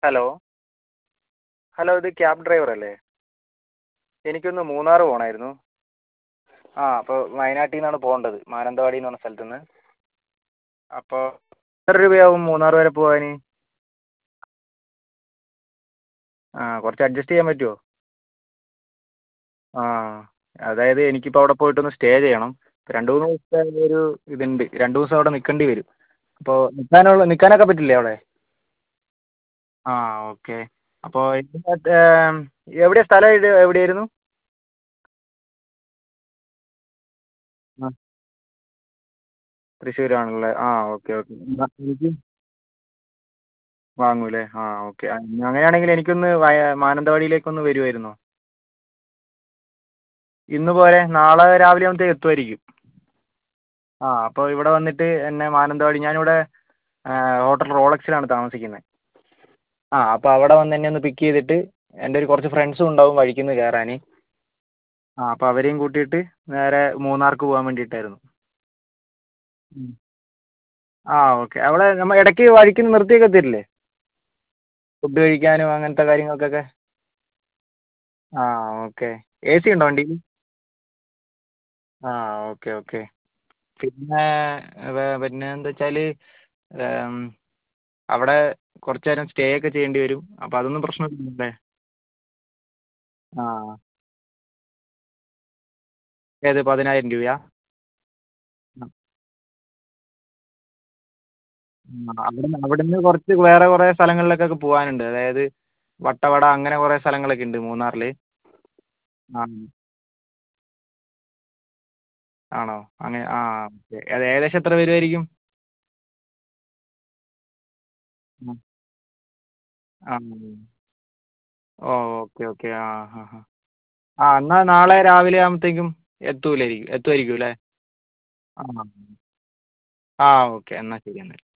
Hello hello ഇത് cab driver അല്ലേ? എനിക്കൊന്ന് മൂന്നാർ പോകണമായിരുന്നു. അപ്പോൾ വയനാട്ടിൽ നിന്നാണ് പോകേണ്ടത്, മാനന്തവാടി എന്ന് പറഞ്ഞ സ്ഥലത്ത് നിന്ന്. അപ്പോൾ എത്ര രൂപയാവും മൂന്നാർ വരെ പോകാൻ? കുറച്ച് അഡ്ജസ്റ്റ് ചെയ്യാൻ പറ്റുമോ? ആ അതായത് എനിക്കിപ്പോൾ അവിടെ പോയിട്ടൊന്ന് സ്റ്റേ ചെയ്യണം. രണ്ട് മൂന്ന് ദിവസത്തെ ഒരു ഇതുണ്ട്, രണ്ട് ദിവസം അവിടെ നിൽക്കേണ്ടി വരും. അപ്പോൾ നിൽക്കാനൊക്കെ പറ്റില്ലേ അവിടെ? ആ ഓക്കെ. അപ്പോൾ ഇതിനകത്ത് എവിടെയാണ് സ്ഥലം, ഇത് എവിടെയായിരുന്നു? ആ തൃശ്ശൂരാണല്ലേ? ആ ഓക്കെ ഓക്കെ. എനിക്ക് വാങ്ങൂല്ലേ? ആ ഓക്കെ. അങ്ങനെയാണെങ്കിൽ എനിക്കൊന്ന് മാനന്തവാടിയിലേക്കൊന്ന് വരുമായിരുന്നോ? ഇന്ന് പോരെ, നാളെ രാവിലെ ആകുമ്പോഴത്തേക്ക് എത്തുമായിരിക്കും. അപ്പോൾ ഇവിടെ വന്നിട്ട് എന്നെ മാനന്തവാടി, ഞാനിവിടെ ഹോട്ടൽ റോളക്സിലാണ് താമസിക്കുന്നത്. അപ്പോൾ അവിടെ വന്ന് എന്നെ ഒന്ന് പിക്ക് ചെയ്തിട്ട് എൻ്റെ ഒരു കുറച്ച് ഫ്രണ്ട്സും ഉണ്ടാവും വഴിക്ക് നിന്ന് കയറാൻ. അപ്പോൾ അവരെയും കൂട്ടിയിട്ട് നേരെ മൂന്നാർക്ക് പോകാൻ വേണ്ടിയിട്ടായിരുന്നു. ഉം. ഓക്കെ. അവിടെ നമ്മൾ ഇടയ്ക്ക് വഴിക്ക് നിർത്തിയൊക്കെ തരില്ലേ, ഫുഡ് കഴിക്കാനും അങ്ങനത്തെ കാര്യങ്ങൾക്കൊക്കെ? ആ ഓക്കെ. എ സി ഉണ്ടോ വണ്ടിയിൽ? ആ ഓക്കെ ഓക്കെ. പിന്നെ പിന്നെ എന്താ വെച്ചാൽ അവിടെ കുറച്ച് നേരം സ്റ്റേ ഒക്കെ ചെയ്യേണ്ടി വരും. അപ്പോൾ അതൊന്നും പ്രശ്നമില്ലല്ലേ? ആ ഏത് 10,000 രൂപയാ? അവിടുന്ന് കുറച്ച് വേറെ കുറേ സ്ഥലങ്ങളിലേക്കൊക്കെ പോകാനുണ്ട്. അതായത് വട്ടവട അങ്ങനെ കുറേ സ്ഥലങ്ങളൊക്കെ ഉണ്ട് മൂന്നാറിൽ. ആ ആണോ? അങ്ങനെ ഓക്കെ. അത് ഏകദേശം എത്ര വരുമായിരിക്കും? ഉം. ആ ഓ ഓക്കെ ഓക്കെ. ആ ആ എന്നാൽ നാളെ രാവിലെ ആകുമ്പോഴത്തേക്കും എത്തുമായിരിക്കും അല്ലേ? ആ ഓക്കെ. എന്നാൽ ശരി എന്നാൽ.